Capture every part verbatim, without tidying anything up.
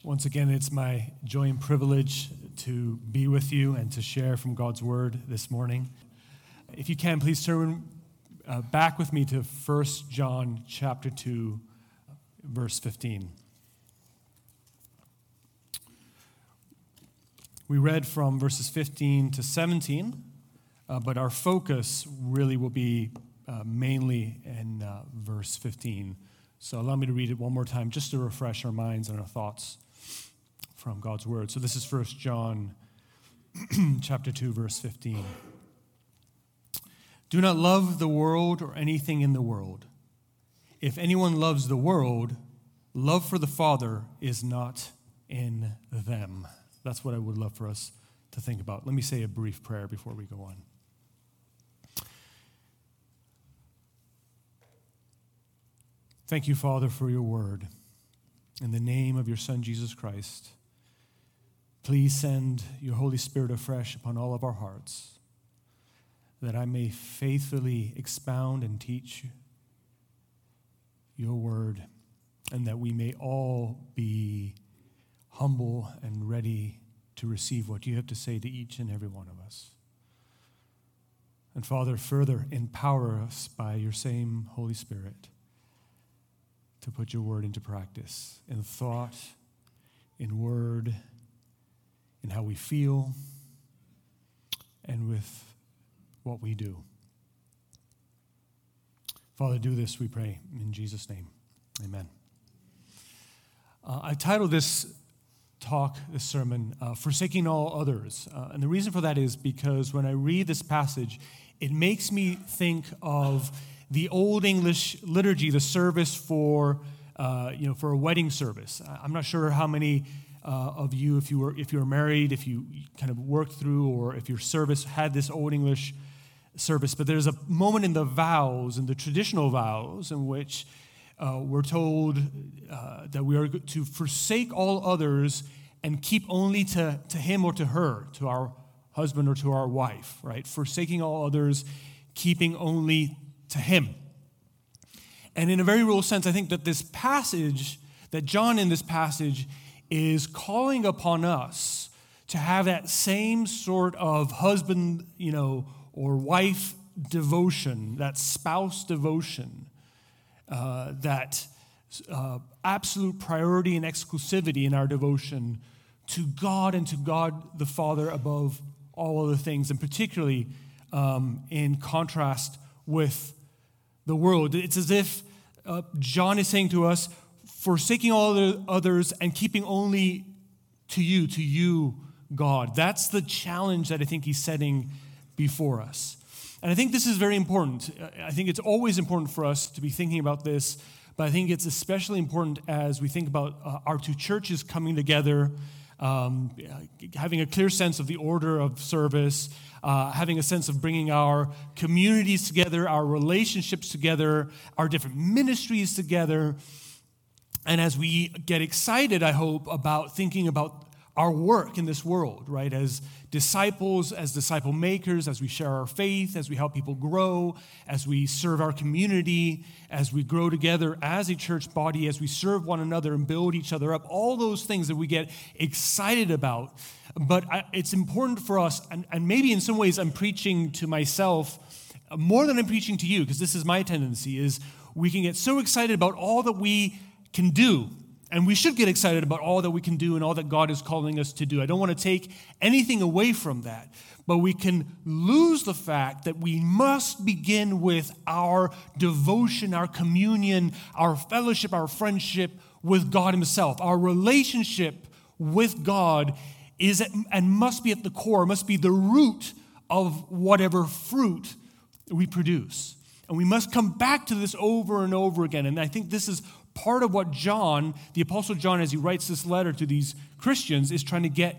Once again, it's my joy and privilege to be with you and to share from God's Word this morning. If you can, please turn uh, back with me to First John chapter two, verse fifteen. We read from verses fifteen to seventeen, uh, but our focus really will be uh, mainly in uh, verse fifteen. So allow me to read it one more time just to refresh our minds and our thoughts from God's Word. So this is First John chapter two, verse fifteen. Do not love the world or anything in the world. If anyone loves the world, love for the Father is not in them. That's what I would love for us to think about. Let me say a brief prayer before we go on. Thank you, Father, for your word. In the name of your Son, Jesus Christ, please send your Holy Spirit afresh upon all of our hearts, that I may faithfully expound and teach your word, and that we may all be humble and ready to receive what you have to say to each and every one of us. And Father, further empower us by your same Holy Spirit to put your word into practice, in thought, in word, in how we feel, and with what we do. Father, do this, we pray, in Jesus' name. Amen. Uh, I titled this talk, this sermon, uh, Forsaking All Others. Uh, and the reason for that is because when I read this passage, it makes me think of the Old English liturgy, the service for, uh, you know, for a wedding service. I'm not sure how many uh, of you, if you were if you were married, if you kind of worked through, or if your service had this Old English service, but there's a moment in the vows, in the traditional vows, in which uh, we're told uh, that we are to forsake all others and keep only to, to him or to her, to our husband or to our wife, right? Forsaking all others, keeping only to him. And in a very real sense, I think that this passage, that John in this passage is calling upon us to have that same sort of husband, you know, or wife devotion, that spouse devotion, uh, that uh, absolute priority and exclusivity in our devotion to God and to God the Father above all other things, and particularly um, in contrast with the world. It's as if uh, John is saying to us, forsaking all the others and keeping only to you, to you, God. That's the challenge that I think he's setting before us. And I think this is very important. I think it's always important for us to be thinking about this, but I think it's especially important as we think about uh, our two churches coming together, um, having a clear sense of the order of service, uh, having a sense of bringing our communities together, our relationships together, our different ministries together. And as we get excited, I hope, about thinking about our work in this world, right? As disciples, as disciple makers, as we share our faith, as we help people grow, as we serve our community, as we grow together as a church body, as we serve one another and build each other up, all those things that we get excited about. But I, it's important for us, and, and maybe in some ways I'm preaching to myself more than I'm preaching to you, because this is my tendency, is we can get so excited about all that we can do. And we should get excited about all that we can do and all that God is calling us to do. I don't want to take anything away from that. But we can lose the fact that we must begin with our devotion, our communion, our fellowship, our friendship with God himself. Our relationship with God is at, and must be at the core, must be the root of whatever fruit we produce. And we must come back to this over and over again. And I think this is part of what John, the Apostle John, as he writes this letter to these Christians, is trying to get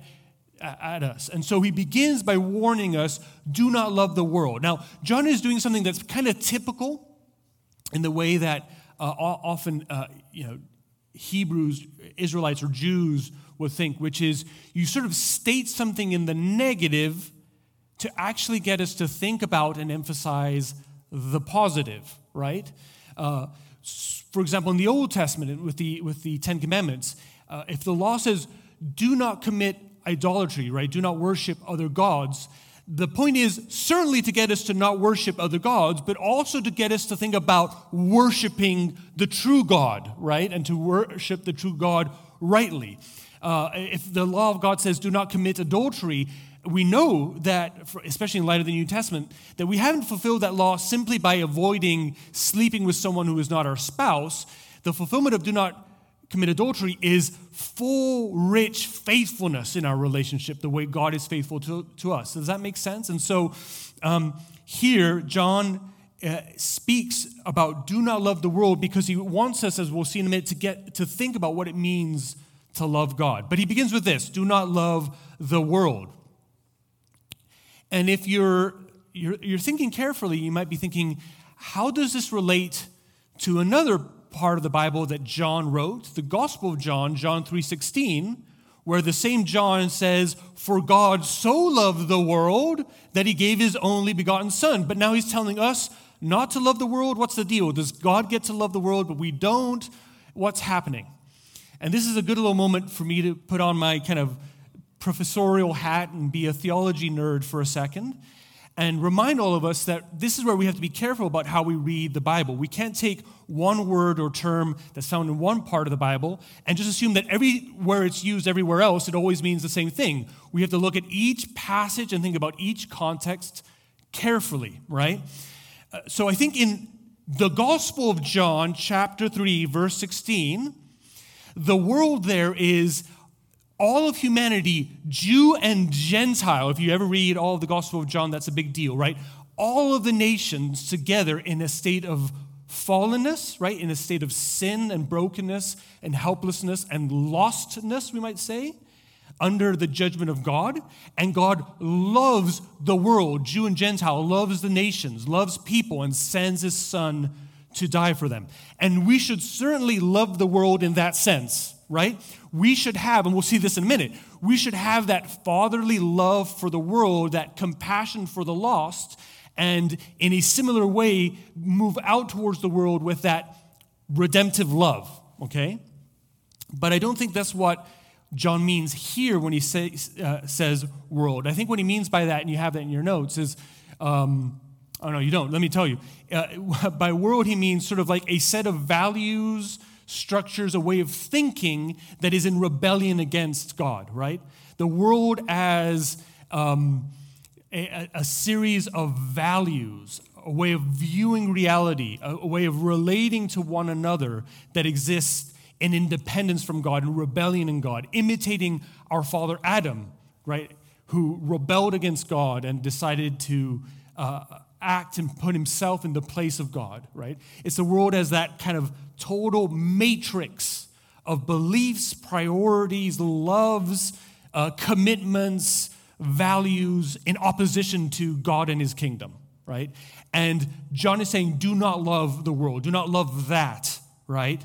at us. And so he begins by warning us, do not love the world. Now, John is doing something that's kind of typical in the way that uh, often, uh, you know, Hebrews, Israelites, or Jews would think, which is you sort of state something in the negative to actually get us to think about and emphasize the positive, right? Uh, for example, in the Old Testament, with the with the Ten Commandments, Uh, if the law says, do not commit idolatry, right? Do not worship other gods. The point is certainly to get us to not worship other gods, but also to get us to think about worshiping the true God, right? And to worship the true God rightly. Uh, if the law of God says do not commit adultery, we know that, especially in light of the New Testament, that we haven't fulfilled that law simply by avoiding sleeping with someone who is not our spouse. The fulfillment of do not commit adultery is full, rich faithfulness in our relationship, the way God is faithful to, to us. Does that make sense? And so um, here, John uh, speaks about do not love the world because he wants us, as we'll see in a minute, to get to think about what it means to love God. But he begins with this, do not love the world. And if you're, you're, you're thinking carefully, you might be thinking, how does this relate to another part of the Bible that John wrote, the Gospel of John, John three sixteen, where the same John says, for God so loved the world that he gave his only begotten son. But now he's telling us not to love the world. What's the deal? Does God get to love the world, but we don't? What's happening? And this is a good little moment for me to put on my kind of professorial hat and be a theology nerd for a second and remind all of us that this is where we have to be careful about how we read the Bible. We can't take one word or term that's found in one part of the Bible and just assume that everywhere it's used everywhere else, it always means the same thing. We have to look at each passage and think about each context carefully, right? Uh, so I think in the Gospel of John, chapter three, verse sixteen, the world there is all of humanity, Jew and Gentile. If you ever read all of the Gospel of John, that's a big deal, right? All of the nations together in a state of fallenness, right? In a state of sin and brokenness and helplessness and lostness, we might say, under the judgment of God. And God loves the world, Jew and Gentile, loves the nations, loves people, and sends his son to die for them. And we should certainly love the world in that sense, right? We should have, and we'll see this in a minute, we should have that fatherly love for the world, that compassion for the lost, and in a similar way, move out towards the world with that redemptive love, okay? But I don't think that's what John means here when he say, uh, says world. I think what he means by that, and you have that in your notes, is, um, oh no, you don't, let me tell you. Uh, by world, he means sort of like a set of values, structures, a way of thinking that is in rebellion against God, right? The world as um, a, a series of values, a way of viewing reality, a, a way of relating to one another that exists in independence from God and rebellion in God, imitating our father Adam, right, who rebelled against God and decided to uh, act and put himself in the place of God, right? It's the world as that kind of total matrix of beliefs, priorities, loves, uh, commitments, values in opposition to God and his kingdom, right? And John is saying, do not love the world. Do not love that, right?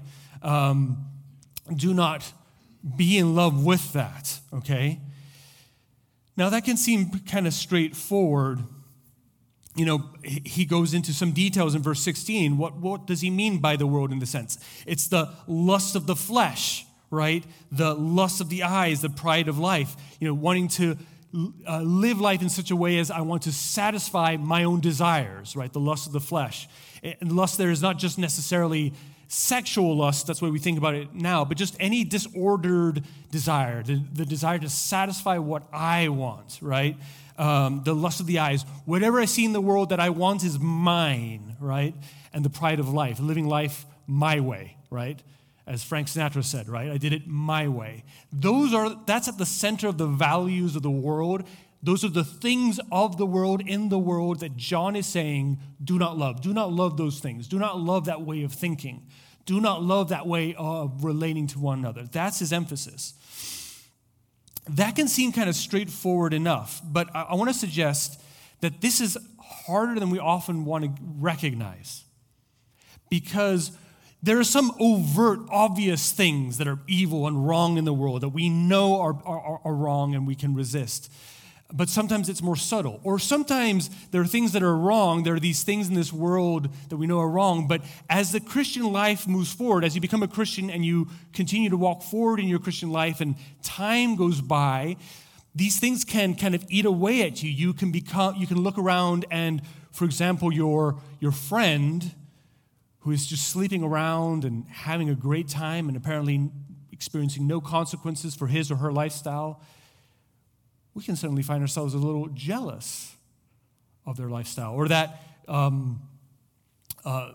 Um, do not be in love with that, okay? Now, that can seem kind of straightforward. You know, he goes into some details in verse sixteen. What, what does he mean by the world in the sense? It's the lust of the flesh, right? The lust of the eyes, the pride of life. You know, wanting to uh, live life in such a way as I want to satisfy my own desires, right? The lust of the flesh. And lust there is not just necessarily sexual lust, that's the way we think about it now, but just any disordered desire, the, the desire to satisfy what I want, right? Um, the lust of the eyes. Whatever I see in the world that I want is mine, right? And the pride of life, living life my way, right? As Frank Sinatra said, right? I did it my way. Those are, that's at the center of the values of the world. Those are the things of the world, in the world, that John is saying, do not love. Do not love those things. Do not love that way of thinking. Do not love that way of relating to one another. That's his emphasis. That can seem kind of straightforward enough, but I want to suggest that this is harder than we often want to recognize, because there are some overt, obvious things that are evil and wrong in the world that we know are, are, are wrong and we can resist. but sometimes it's more subtle. Or sometimes there are things that are wrong. There are these things in this world that we know are wrong. But as the Christian life moves forward, as you become a Christian and you continue to walk forward in your Christian life and time goes by, these things can kind of eat away at you. You can become, you can look around and, for example, your, your friend who is just sleeping around and having a great time and apparently experiencing no consequences for his or her lifestyle, we can suddenly find ourselves a little jealous of their lifestyle. Or that um, uh,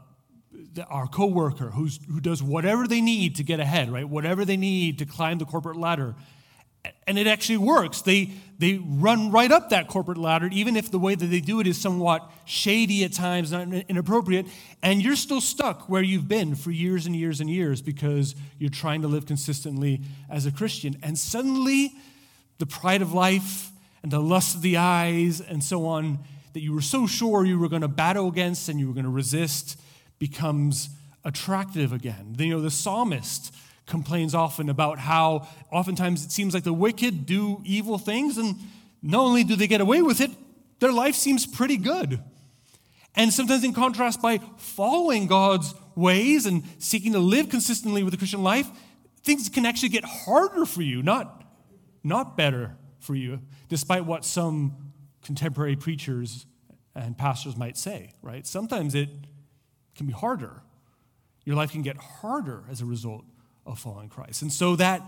our coworker who's, who does whatever they need to get ahead, right? Whatever they need to climb the corporate ladder. And it actually works. They, they run right up that corporate ladder, even if the way that they do it is somewhat shady at times, not inappropriate, and you're still stuck where you've been for years and years and years because you're trying to live consistently as a Christian. And suddenly, the pride of life and the lust of the eyes and so on that you were so sure you were going to battle against and you were going to resist becomes attractive again. You know, the psalmist complains often about how oftentimes it seems like the wicked do evil things, and not only do they get away with it, their life seems pretty good. And sometimes in contrast, by following God's ways and seeking to live consistently with the Christian life, things can actually get harder for you, not Not better for you, despite what some contemporary preachers and pastors might say, right? Sometimes it can be harder. Your life can get harder as a result of following Christ. And so that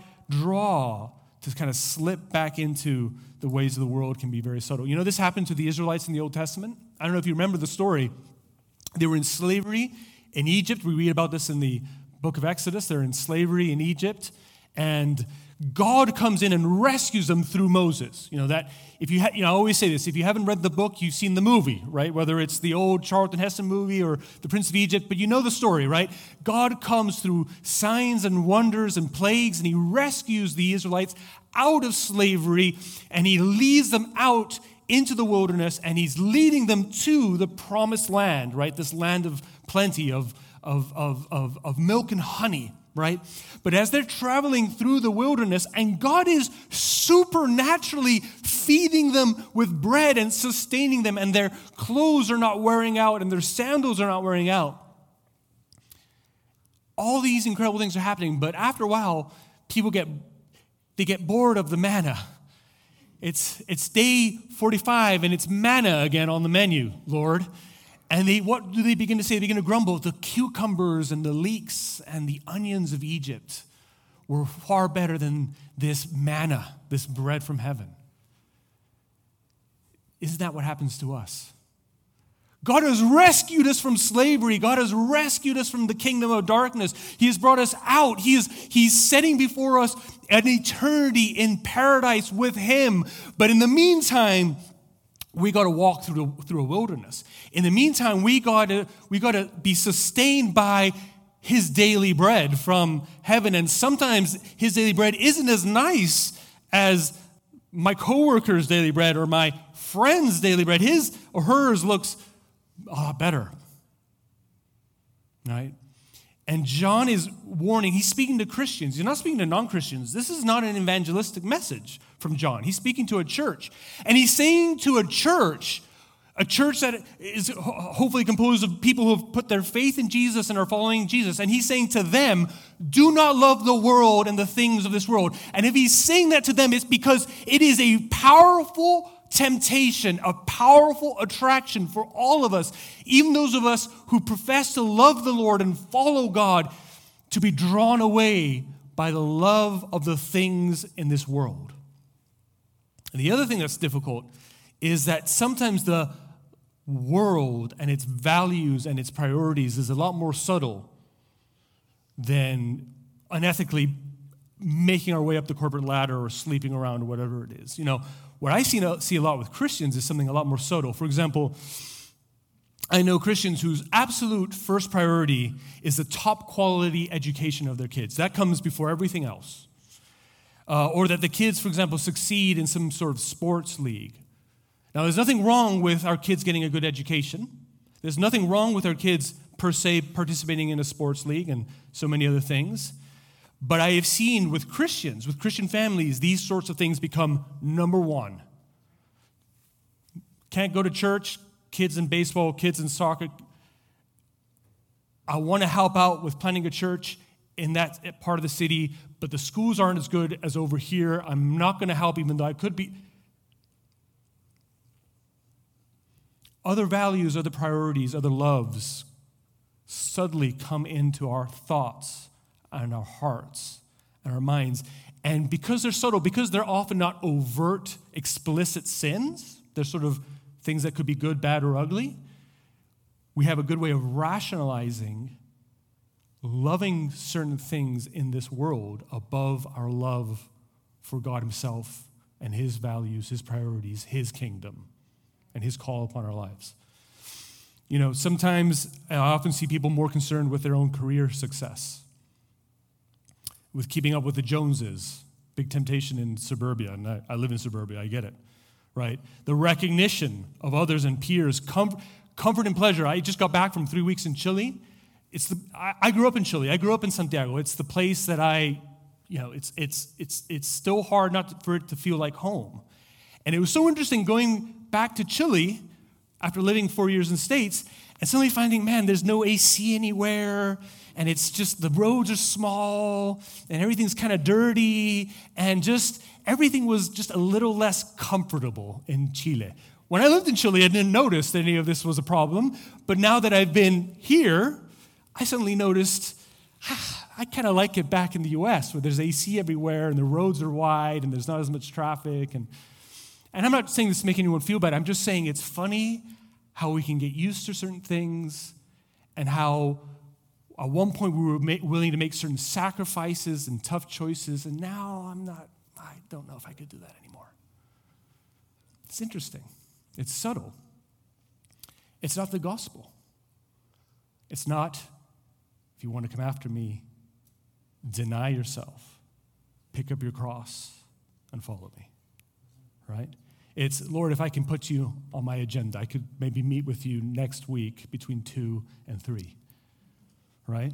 draw to kind of slip back into the ways of the world can be very subtle. You know, this happened to the Israelites in the Old Testament. I don't know if you remember the story. They were in slavery in Egypt. We read about this in the book of Exodus. They're in slavery in Egypt, and God comes in and rescues them through Moses. You know that if you ha- you know I always say this, if you haven't read the book, you've seen the movie, right? Whether it's the old Charlton Heston movie or The Prince of Egypt, but you know the story, right? God comes through signs and wonders and plagues, and he rescues the Israelites out of slavery, and he leads them out into the wilderness, and he's leading them to the promised land, right? This land of plenty, of of of of, of milk and honey. Right? But as they're traveling through the wilderness, and God is supernaturally feeding them with bread and sustaining them, and their clothes are not wearing out, and their sandals are not wearing out. All these incredible things are happening, but after a while, people get they get bored of the manna. It's it's day forty-five, and it's manna again on the menu, Lord. And they, what do they begin to say? They begin to grumble. The cucumbers and the leeks and the onions of Egypt were far better than this manna, this bread from heaven. Isn't that what happens to us? God has rescued us from slavery. God has rescued us from the kingdom of darkness. He has brought us out. He is, he's setting before us an eternity in paradise with him. But in the meantime, we got to walk through the, through a wilderness. In the meantime, we got to we got to be sustained by his daily bread from heaven. And sometimes his daily bread isn't as nice as my coworker's daily bread or my friend's daily bread. His or hers looks uh, better, right? And John is warning. He's speaking to Christians. He's not speaking to non-Christians. This is not an evangelistic message from John. He's speaking to a church. And he's saying to a church, a church that is hopefully composed of people who have put their faith in Jesus and are following Jesus. And he's saying to them, do not love the world and the things of this world. And if he's saying that to them, it's because it is a powerful temptation, a powerful attraction for all of us, even those of us who profess to love the Lord and follow God, to be drawn away by the love of the things in this world. And the other thing that's difficult is that sometimes the world and its values and its priorities is a lot more subtle than unethically making our way up the corporate ladder or sleeping around or whatever it is. You know, what I see, see a lot with Christians is something a lot more subtle. For example, I know Christians whose absolute first priority is the top quality education of their kids. That comes before everything else. Uh, or that the kids, for example, succeed in some sort of sports league. Now, there's nothing wrong with our kids getting a good education. There's nothing wrong with our kids, per se, participating in a sports league and so many other things. But I have seen with Christians, with Christian families, these sorts of things become number one. can't go to church, kids in baseball, kids in soccer. I want to help out with planning a church in that part of the city, but the schools aren't as good as over here. I'm not going to help even though I could be. Other values, other priorities, other loves suddenly come into our thoughts and our hearts and our minds. And because they're subtle, because they're often not overt, explicit sins, they're sort of things that could be good, bad, or ugly, we have a good way of rationalizing loving certain things in this world above our love for God himself and his values, his priorities, his kingdom, and his call upon our lives. You know, sometimes I often see people more concerned with their own career success, with keeping up with the Joneses. Big temptation in suburbia, and I, I live in suburbia, I get it, right? The recognition of others and peers, comfort, comfort and pleasure. I just got back from three weeks in Chile. It's the I, I grew up in Chile. I grew up in Santiago. It's the place that I, you know, it's it's it's it's still hard not to, for it to feel like home. And it was so interesting going back to Chile after living four years in the States and suddenly finding, man, there's no A C anywhere, and it's just the roads are small, and everything's kind of dirty, and just everything was just a little less comfortable in Chile. When I lived in Chile, I didn't notice that any of this was a problem, but now that I've been here, I suddenly noticed, ah, I kind of like it back in the U S where there's A C everywhere and the roads are wide and there's not as much traffic. And, and I'm not saying this to make anyone feel bad. I'm just saying it's funny how we can get used to certain things and how at one point we were ma- willing to make certain sacrifices and tough choices, and now I'm not, I don't know if I could do that anymore. It's interesting. It's subtle. It's not the gospel. It's not, if you want to come after me, deny yourself, pick up your cross, and follow me, right? It's, Lord, if I can put you on my agenda, I could maybe meet with you next week between two and three, right?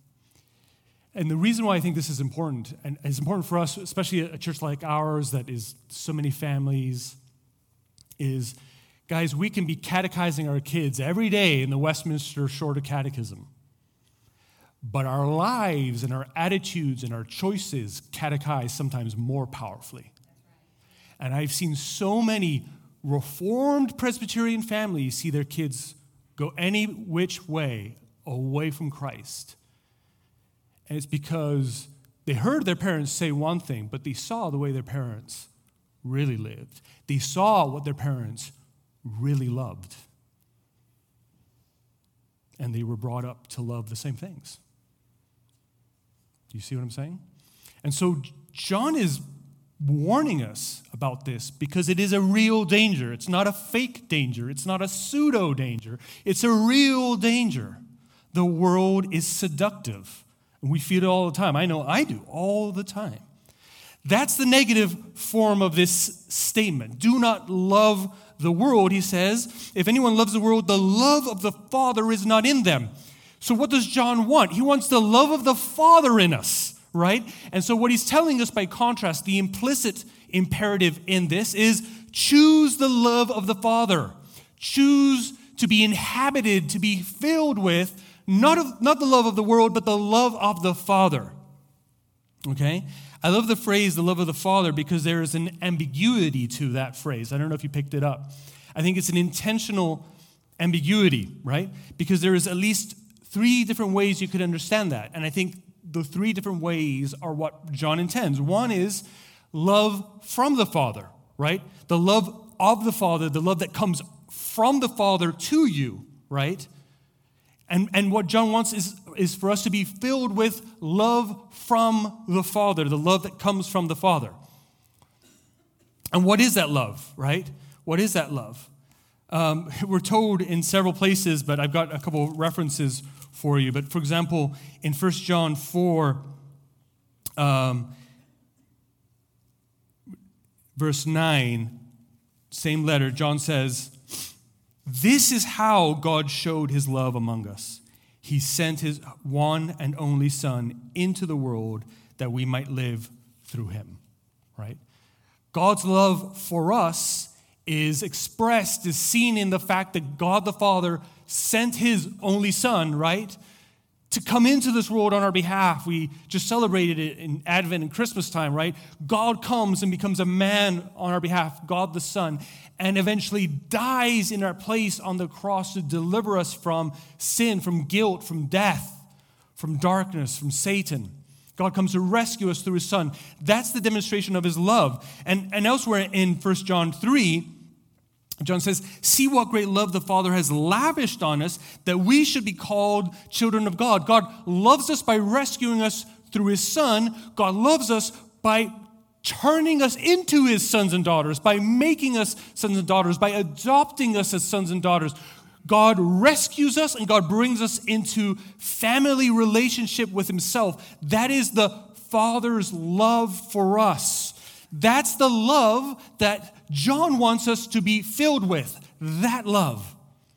And the reason why I think this is important, and it's important for us, especially a church like ours that is so many families, is, guys, we can be catechizing our kids every day in the Westminster Shorter Catechism. But our lives and our attitudes and our choices catechize sometimes more powerfully. And I've seen so many Reformed Presbyterian families see their kids go any which way away from Christ. And it's because they heard their parents say one thing, but they saw the way their parents really lived. They saw what their parents really loved. And they were brought up to love the same things. Do you see what I'm saying? And so John is warning us about this because it is a real danger. It's not a fake danger. It's not a pseudo danger. It's a real danger. The world is seductive. And we feel it all the time. I know I do all the time. That's the negative form of this statement. Do not love the world, he says. If anyone loves the world, the love of the Father is not in them. So what does John want? He wants the love of the Father in us, right? And so what he's telling us by contrast, the implicit imperative in this is choose the love of the Father. Choose to be inhabited, to be filled with, not, of, not the love of the world, but the love of the Father. Okay? I love the phrase, the love of the Father, because there is an ambiguity to that phrase. I don't know if you picked it up. I think it's an intentional ambiguity, right? Because there is at least three different ways you could understand that. And I think the three different ways are what John intends. One is love from the Father, right? The love of the Father, the love that comes from the Father to you, right? And, and what John wants is, is for us to be filled with love from the Father, the love that comes from the Father. And what is that love, right? What is that love? Um, we're told in several places, but I've got a couple of references for you. But for example, in First John four, um, verse nine, same letter, John says, "This is how God showed his love among us. He sent his one and only Son into the world that we might live through him." Right? God's love for us is expressed, is seen in the fact that God the Father sent his only Son, right, to come into this world on our behalf. We just celebrated it in Advent and Christmas time, right? God comes and becomes a man on our behalf, God the Son, and eventually dies in our place on the cross to deliver us from sin, from guilt, from death, from darkness, from Satan. God comes to rescue us through his Son. That's the demonstration of his love. And, and elsewhere in First John three, John says, see what great love the Father has lavished on us, that we should be called children of God. God loves us by rescuing us through his Son. God loves us by turning us into his sons and daughters, by making us sons and daughters, by adopting us as sons and daughters. God rescues us and God brings us into family relationship with himself. That is the Father's love for us. That's the love that John wants us to be filled with. That love.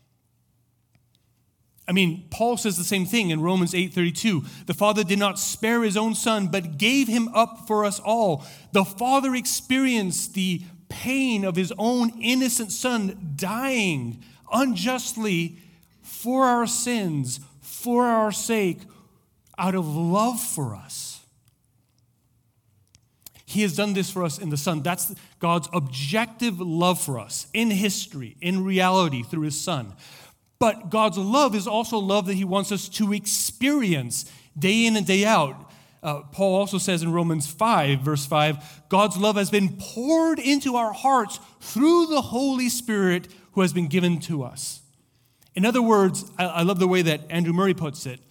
I mean, Paul says the same thing in Romans eight thirty-two. The Father did not spare his own Son, but gave him up for us all. The Father experienced the pain of his own innocent Son dying unjustly for our sins, for our sake, out of love for us. He has done this for us in the Son. That's God's objective love for us in history, in reality, through his Son. But God's love is also love that he wants us to experience day in and day out. Uh, Paul also says in Romans five, verse five, God's love has been poured into our hearts through the Holy Spirit who has been given to us. In other words, I, I love the way that Andrew Murray puts it.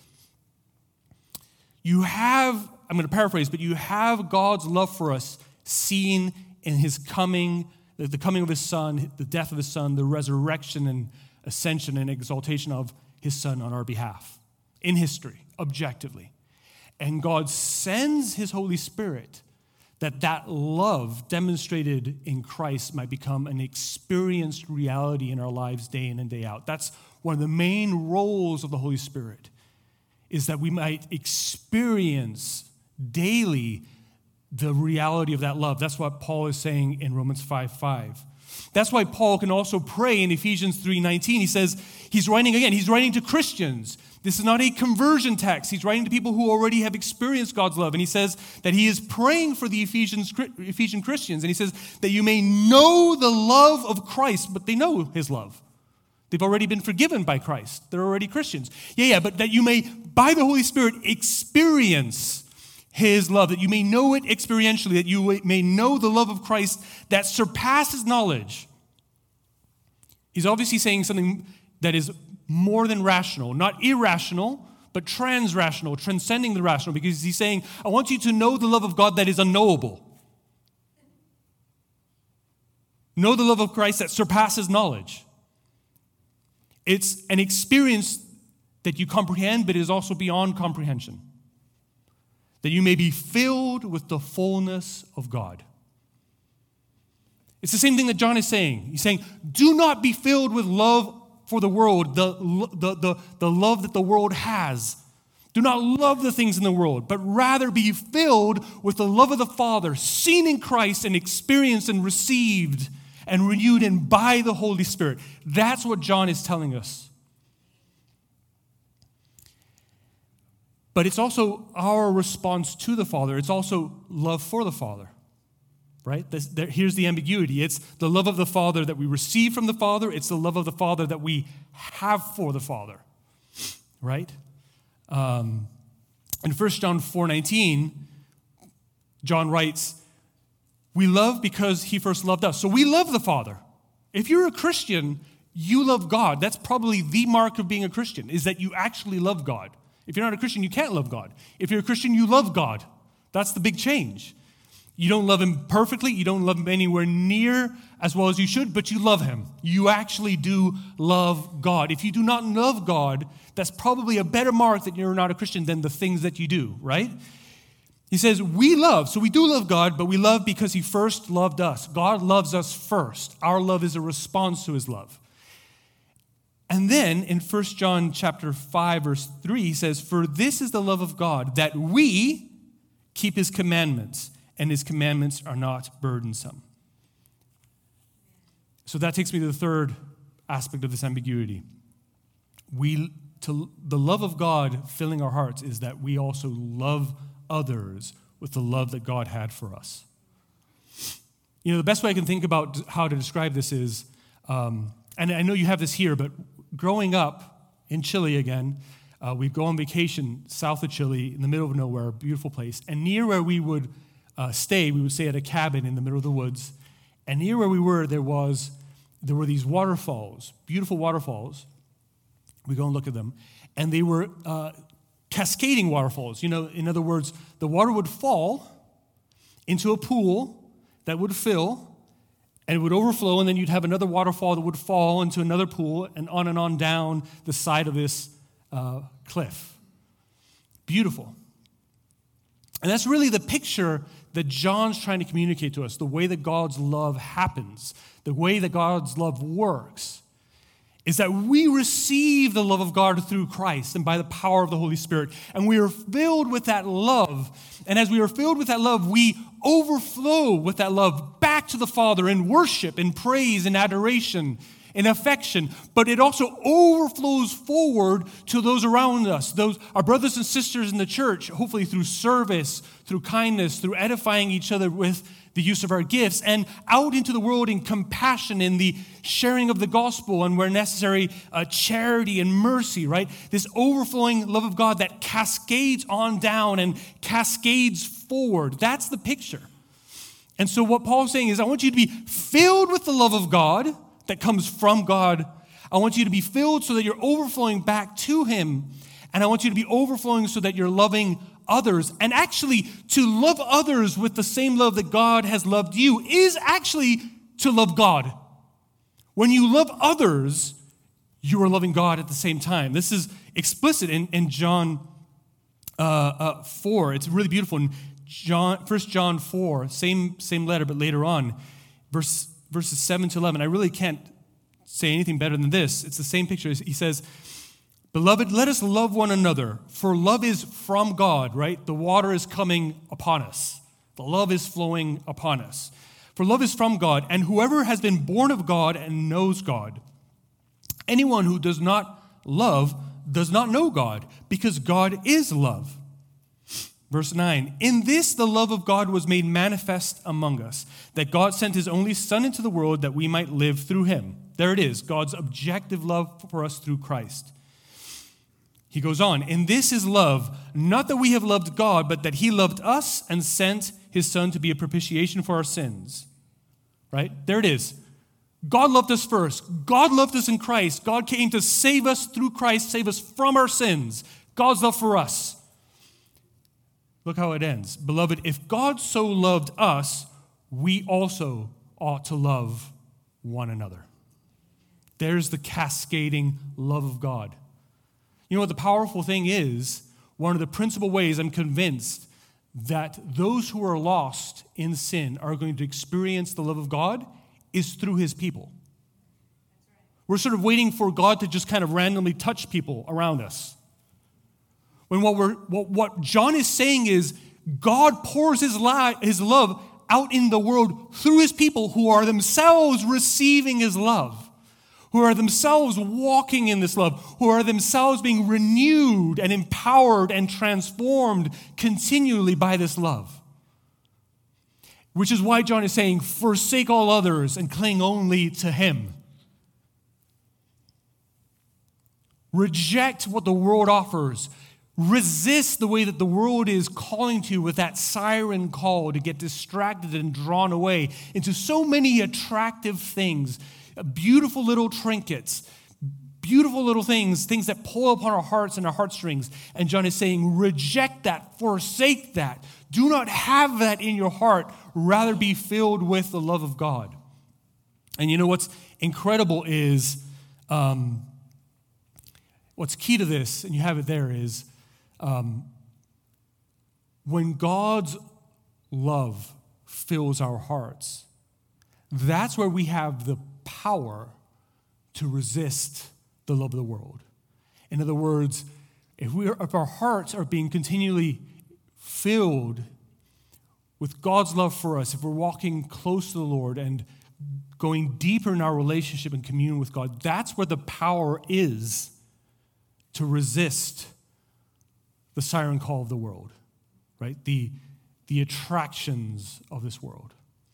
You have, I'm going to paraphrase, but you have God's love for us seen in his coming, the coming of his Son, the death of his Son, the resurrection and ascension and exaltation of his Son on our behalf in history, objectively. And God sends his Holy Spirit that that love demonstrated in Christ might become an experienced reality in our lives day in and day out. That's one of the main roles of the Holy Spirit, is that we might experience daily the reality of that love. That's what Paul is saying in Romans five five. That's why Paul can also pray in Ephesians three nineteen. He says, he's writing again, he's writing to Christians. This is not a conversion text. He's writing to people who already have experienced God's love. And he says that he is praying for the Ephesians, Ephesian Christians. And he says that you may know the love of Christ, but they know his love. They've already been forgiven by Christ. They're already Christians. Yeah, yeah, but that you may, by the Holy Spirit, experience his love, that you may know it experientially, that you may know the love of Christ that surpasses knowledge. He's obviously saying something that is more than rational, not irrational, but transrational, transcending the rational, because he's saying, I want you to know the love of God that is unknowable. Know the love of Christ that surpasses knowledge. It's an experience that you comprehend, but is also beyond comprehension. That you may be filled with the fullness of God. It's the same thing that John is saying. He's saying, do not be filled with love for the world, the, the, the, the love that the world has. Do not love the things in the world, but rather be filled with the love of the Father, seen in Christ and experienced and received and renewed in by the Holy Spirit. That's what John is telling us. But it's also our response to the Father. It's also love for the Father. Right? This, there, here's the ambiguity. It's the love of the Father that we receive from the Father. It's the love of the Father that we have for the Father. Right? Um, in First John four nineteen, John writes, we love because he first loved us. So we love the Father. If you're a Christian, you love God. That's probably the mark of being a Christian, is that you actually love God. If you're not a Christian, you can't love God. If you're a Christian, you love God. That's the big change. You don't love him perfectly. You don't love him anywhere near as well as you should, but you love him. You actually do love God. If you do not love God, that's probably a better mark that you're not a Christian than the things that you do, right? He says, we love. So we do love God, but we love because he first loved us. God loves us first. Our love is a response to his love. And then in First John chapter five, verse three, he says, for this is the love of God, that we keep his commandments, and his commandments are not burdensome. So that takes me to the third aspect of this ambiguity. We, to, the love of God filling our hearts is that we also love others with the love that God had for us. You know, the best way I can think about how to describe this is, um, and I know you have this here, but growing up in Chile again, uh, we'd go on vacation south of Chile in the middle of nowhere, a beautiful place, and near where we would uh, stay, we would stay at a cabin in the middle of the woods, and near where we were, there was there were these waterfalls, beautiful waterfalls. We go and look at them, and they were uh, cascading waterfalls. You know, in other words, the water would fall into a pool that would fill, and it would overflow, and then you'd have another waterfall that would fall into another pool, and on and on down the side of this uh, cliff. Beautiful. And that's really the picture that John's trying to communicate to us, the way that God's love happens, the way that God's love works, is that we receive the love of God through Christ and by the power of the Holy Spirit, and we are filled with that love. And as we are filled with that love, we overflow with that love back to the Father in worship, in praise, in adoration, in affection. But it also overflows forward to those around us, those our brothers and sisters in the church, hopefully through service, through kindness, through edifying each other with the use of our gifts, and out into the world in compassion, in the sharing of the gospel, and where necessary, uh, charity and mercy, right? This overflowing love of God that cascades on down and cascades forward. That's the picture. And so what Paul's saying is, I want you to be filled with the love of God that comes from God. I want you to be filled so that you're overflowing back to Him. And I want you to be overflowing so that you're loving others. And actually, to love others with the same love that God has loved you is actually to love God. When you love others, you are loving God at the same time. This is explicit in, in John uh, uh, four. It's really beautiful. In John, First John four, same, same letter, but later on, verse, verses seven to eleven. I really can't say anything better than this. It's the same picture. He says, "Beloved, let us love one another, for love is from God," right? The water is coming upon us. The love is flowing upon us. "For love is from God, and whoever has been born of God and knows God. Anyone who does not love does not know God, because God is love." Verse nine, "In this the love of God was made manifest among us, that God sent His only Son into the world that we might live through Him." There it is, God's objective love for us through Christ. He goes on, "In this is love, not that we have loved God, but that He loved us and sent His Son to be a propitiation for our sins." Right? There it is. God loved us first. God loved us in Christ. God came to save us through Christ, save us from our sins. God's love for us. Look how it ends. "Beloved, if God so loved us, we also ought to love one another." There's the cascading love of God. You know what the powerful thing is? One of the principal ways I'm convinced that those who are lost in sin are going to experience the love of God is through His people. We're sort of waiting for God to just kind of randomly touch people around us. When what we're what, what John is saying is God pours his, li- his love out in the world through His people who are themselves receiving His love, who are themselves walking in this love, who are themselves being renewed and empowered and transformed continually by this love. Which is why John is saying, forsake all others and cling only to Him. Reject what the world offers. Resist the way that the world is calling to you with that siren call to get distracted and drawn away into so many attractive things, beautiful little trinkets, beautiful little things, things that pull upon our hearts and our heartstrings. And John is saying, reject that, forsake that. Do not have that in your heart. Rather be filled with the love of God. And you know what's incredible is, um, what's key to this, and you have it there, is um, when God's love fills our hearts, that's where we have the power to resist the love of the world. In other words, if we are, if our hearts are being continually filled with God's love for us, if we're walking close to the Lord and going deeper in our relationship and communion with God, that's where the power is to resist the siren call of the world, right? The, the attractions of this world.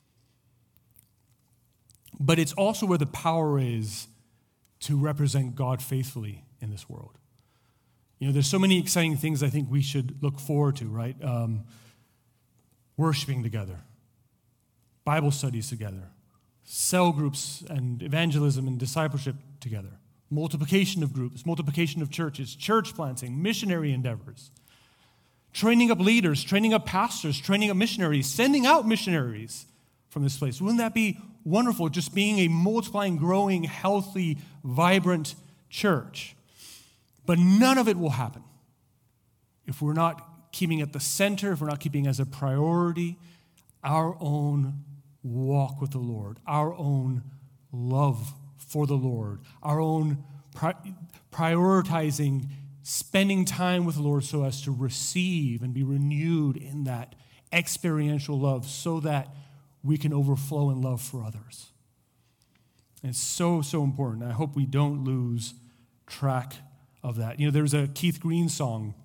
But it's also where the power is to represent God faithfully in this world. You know, there's so many exciting things I think we should look forward to, right? Um, worshiping together, Bible studies together, cell groups and evangelism and discipleship together, multiplication of groups, multiplication of churches, church planting, missionary endeavors, training up leaders, training up pastors, training up missionaries, sending out missionaries from this place. Wouldn't that be wonderful, just being a multiplying, growing, healthy, vibrant church? But none of it will happen if we're not keeping at the center, if we're not keeping as a priority our own walk with the Lord, our own love for the Lord, our own pri- prioritizing spending time with the Lord so as to receive and be renewed in that experiential love so that we can overflow in love for others. And it's so, so important. I hope we don't lose track of that. You know, there's a Keith Green song.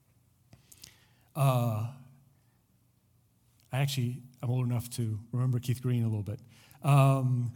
Uh, I actually, I'm old enough to remember Keith Green a little bit. Um,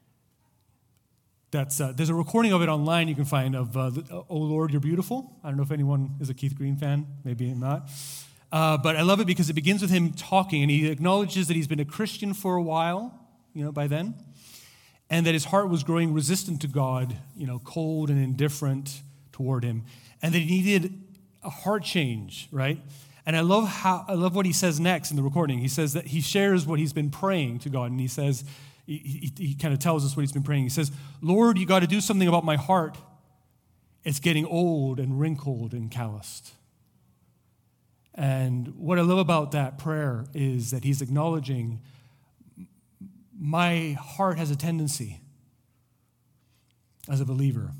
that's uh, there's a recording of it online you can find of uh, the, "Oh Lord, You're Beautiful." I don't know if anyone is a Keith Green fan. Maybe not. Uh, but I love it because it begins with him talking, and he acknowledges that he's been a Christian for a while, you know, by then, and that his heart was growing resistant to God, you know, cold and indifferent toward him, and that he needed a heart change, right? And I love how I love what he says next in the recording. He says that he shares what he's been praying to God, and he says, he, he, he kind of tells us what he's been praying. He says, "Lord, you got to do something about my heart. It's getting old and wrinkled and calloused." And what I love about that prayer is that he's acknowledging my heart has a tendency as a believer,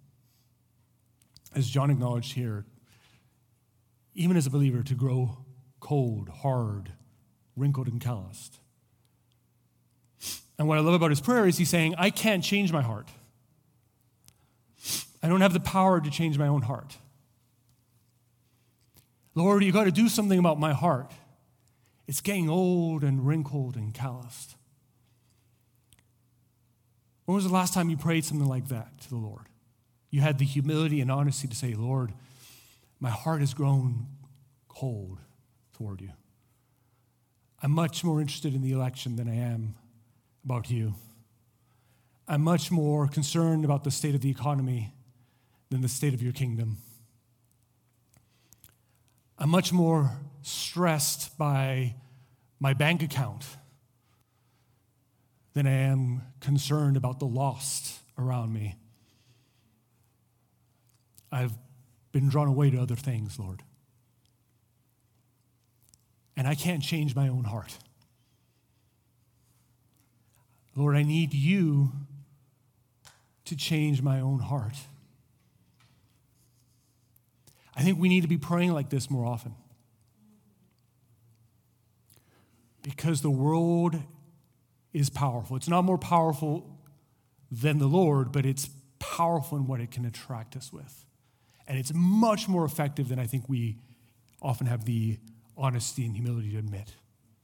as John acknowledged here, even as a believer, to grow cold, hard, wrinkled, and calloused. And what I love about his prayer is he's saying, I can't change my heart. I don't have the power to change my own heart. Lord, you got to do something about my heart. It's getting old and wrinkled and calloused. When was the last time you prayed something like that to the Lord? You had the humility and honesty to say, Lord, my heart has grown cold toward you. I'm much more interested in the election than I am about you. I'm much more concerned about the state of the economy than the state of your kingdom. I'm much more stressed by my bank account than I am concerned about the lost around me. I've been drawn away to other things, Lord. And I can't change my own heart. Lord, I need you to change my own heart. I think we need to be praying like this more often. Because the world is powerful. It's not more powerful than the Lord, but it's powerful in what it can attract us with. And it's much more effective than I think we often have the honesty and humility to admit.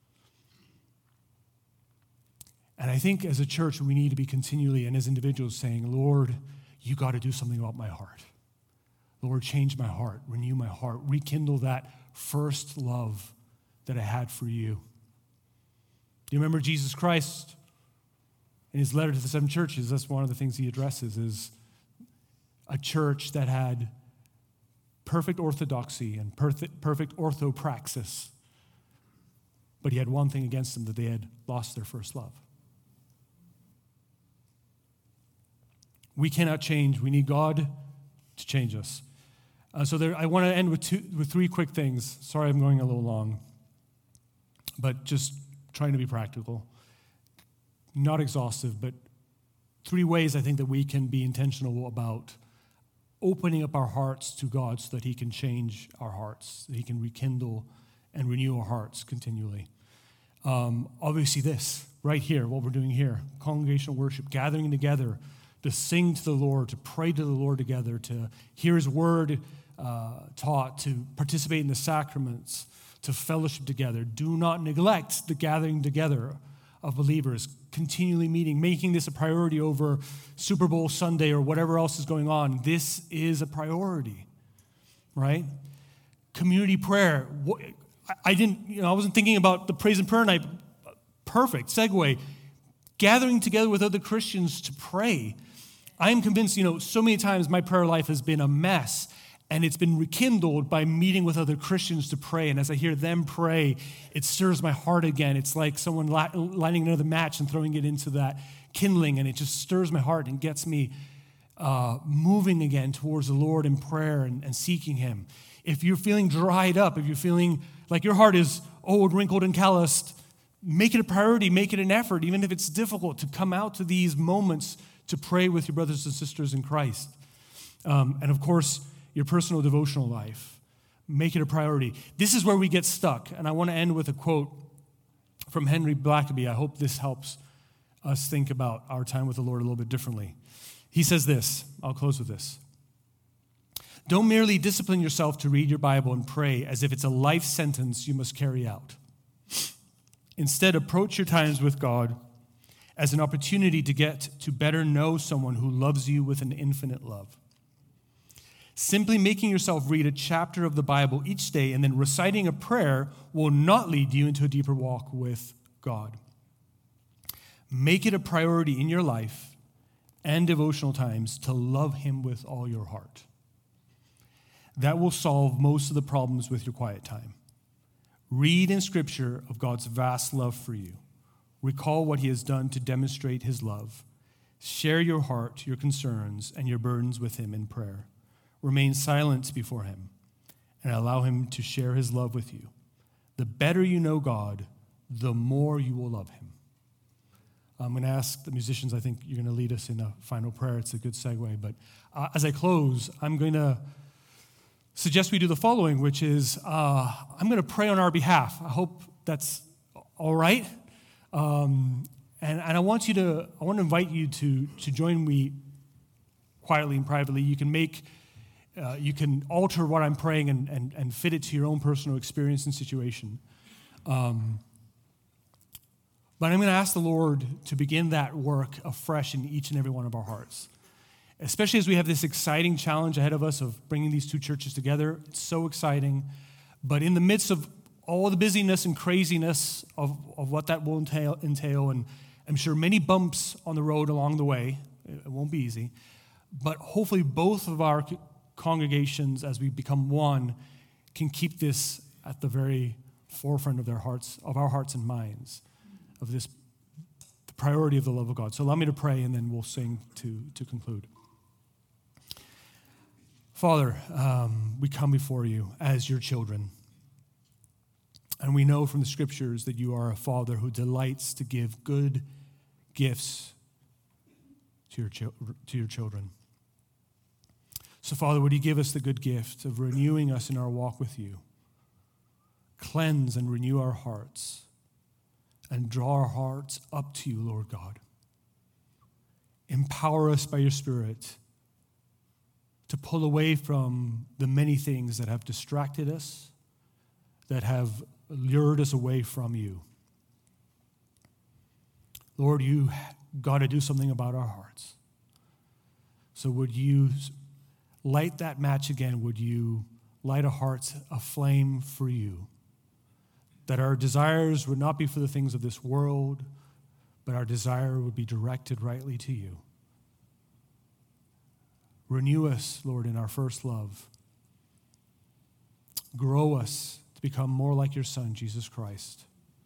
And I think as a church, we need to be continually, and as individuals, saying, Lord, you got to do something about my heart. Lord, change my heart, renew my heart, rekindle that first love that I had for you. Do you remember Jesus Christ in his letter to the seven churches? That's one of the things he addresses, is a church that had perfect orthodoxy and perfect, perfect orthopraxis. But he had one thing against them, that they had lost their first love. We cannot change. We need God to change us. Uh, so there, I want to end with two, with three quick things. Sorry I'm going a little long, but just trying to be practical. Not exhaustive, but three ways I think that we can be intentional about opening up our hearts to God so that he can change our hearts, that he can rekindle and renew our hearts continually. Um, obviously this, right here, what we're doing here, congregational worship, gathering together to sing to the Lord, to pray to the Lord together, to hear his word uh, taught, to participate in the sacraments, to fellowship together. Do not neglect the gathering together of believers, continually meeting, making this a priority over Super Bowl Sunday or whatever else is going on. This is a priority, right? Community prayer. I didn't, you know, I wasn't thinking about the praise and prayer night. Perfect segue. Gathering together with other Christians to pray. I am convinced, you know, so many times my prayer life has been a mess, and it's been rekindled by meeting with other Christians to pray. And as I hear them pray, it stirs my heart again. It's like someone lighting another match and throwing it into that kindling, and it just stirs my heart and gets me uh, moving again towards the Lord in prayer and, and seeking him. If you're feeling dried up, if you're feeling like your heart is old, wrinkled, and calloused, make it a priority, make it an effort, even if it's difficult, to come out to these moments to pray with your brothers and sisters in Christ. Um, and of course, your personal devotional life. Make it a priority. This is where we get stuck. And I want to end with a quote from Henry Blackaby. I hope this helps us think about our time with the Lord a little bit differently. He says this. I'll close with this. Don't merely discipline yourself to read your Bible and pray as if it's a life sentence you must carry out. Instead, approach your times with God as an opportunity to get to better know someone who loves you with an infinite love. Simply making yourself read a chapter of the Bible each day and then reciting a prayer will not lead you into a deeper walk with God. Make it a priority in your life and devotional times to love him with all your heart. That will solve most of the problems with your quiet time. Read in Scripture of God's vast love for you. Recall what he has done to demonstrate his love. Share your heart, your concerns, and your burdens with him in prayer. Remain silent before him and allow him to share his love with you. The better you know God, the more you will love him. I'm going to ask the musicians, I think you're going to lead us in a final prayer. It's a good segue. But uh, as I close, I'm going to suggest we do the following, which is uh, I'm going to pray on our behalf. I hope that's all right. Um, and, and I want you to, I want to invite you to, to join me quietly and privately. You can make Uh, you can alter what I'm praying and, and, and fit it to your own personal experience and situation. Um, but I'm going to ask the Lord to begin that work afresh in each and every one of our hearts, especially as we have this exciting challenge ahead of us of bringing these two churches together. It's so exciting. But in the midst of all the busyness and craziness of, of what that will entail, entail, and I'm sure many bumps on the road along the way, it won't be easy, but hopefully both of our congregations, as we become one, can keep this at the very forefront of their hearts, of our hearts and minds, of this the priority of the love of God. So allow me to pray, and then we'll sing to, to conclude. Father, um, we come before you as your children, and we know from the Scriptures that you are a Father who delights to give good gifts to your, chi- to your children. So, Father, would you give us the good gift of renewing us in our walk with you? Cleanse and renew our hearts and draw our hearts up to you, Lord God. Empower us by your Spirit to pull away from the many things that have distracted us, that have lured us away from you. Lord, you got to do something about our hearts. So would you light that match again? Would you light our hearts aflame for you? That our desires would not be for the things of this world, but our desire would be directed rightly to you. Renew us, Lord, in our first love. Grow us to become more like your Son, Jesus Christ.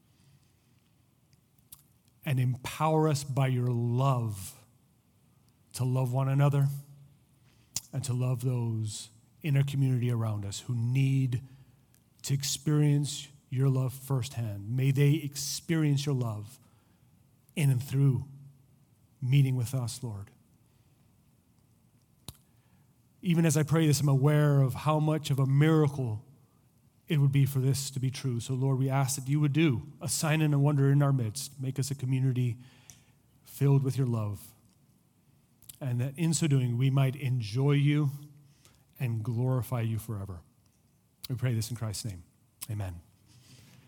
And empower us by your love to love one another and to love those in our community around us who need to experience your love firsthand. May they experience your love in and through meeting with us, Lord. Even as I pray this, I'm aware of how much of a miracle it would be for this to be true. So, Lord, we ask that you would do a sign and a wonder in our midst. Make us a community filled with your love. And that in so doing, we might enjoy you and glorify you forever. We pray this in Christ's name. Amen.